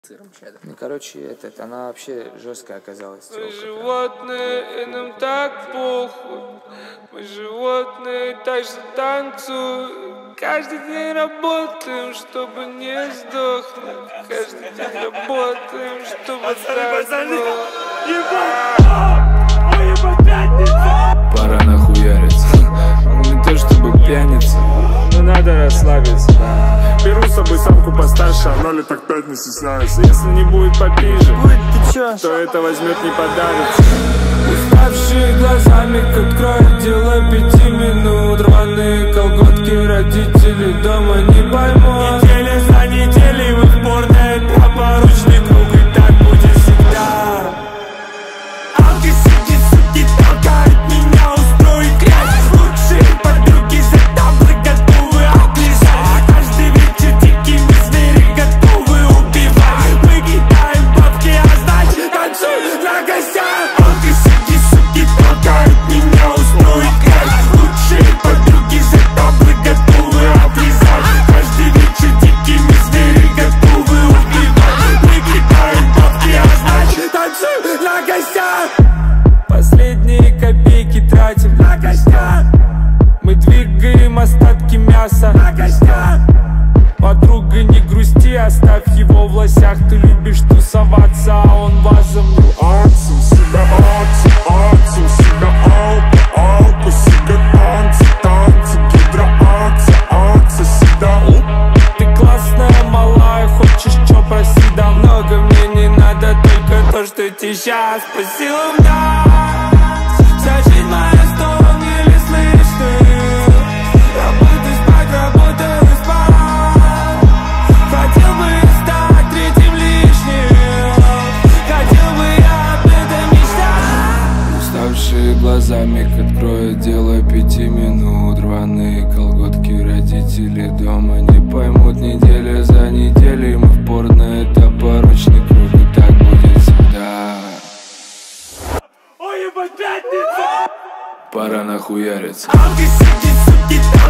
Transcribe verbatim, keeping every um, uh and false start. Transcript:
Ну, короче, этот, она вообще жесткая оказалась. Мы животные, и нам так похуй. Мы животные, так же танцуем. Каждый день работаем, чтобы не сдохнуть. Каждый день работаем, чтобы сдохнуть. Пора нахуяриться. Не то чтобы пьяница, но надо расслабиться, да. Беру с собой самку постарше, она лет так пять не стесняется. Если не будет попиже, то это возьмет не подарится. Уставшие глазами к открою, дело пяти минут. Рваные колготки, родители дома не поймут. Неделя за неделей мы в порно, это поручный круг, и так будет всегда. Алки, суки, суки, толкают меня устроить грязь. Лучшие подруги за таблы готовы облизать. Каждый вечер дикими звери готовы убивать. Мы кидаем бабки, а значит танцуем на гостях. Алки, суки, суки, толкают меня устроить грязь. Лучшие подруги за таблы готовы облизать. Каждый вечер дикими звери готовы убивать. Мы кидаем бабки, а значит танцуем на гостях. Последние копейки тратим На гостях, Мы двигаем остатки мяса на гостях. Подруга, не грусти, оставь его в лосях. Ты любишь тусоваться, а он вазом. Акцию себя, акцию, акцию себя, алку, алку себя, танцы, танцы, гидроакция, акция себя. Ты классная, малая, хочешь чё, проси, да много мне не надо, только то, что тебе сейчас по силам дать. Вся жизнь моя сторон еле слышны. Работаю, спать, работаю, спать. Хотел бы я стать третьим лишним. Хотел бы я об этом мечтать. Уставшие глазами к открою, дело пяти минут. Рваные колготки, родители дома не поймут. Неделя за неделей мы в порно, это порочный круг, и так будет всегда. Ой, ебать, пятница! Пора нахуяриться. Алки, суки, суки,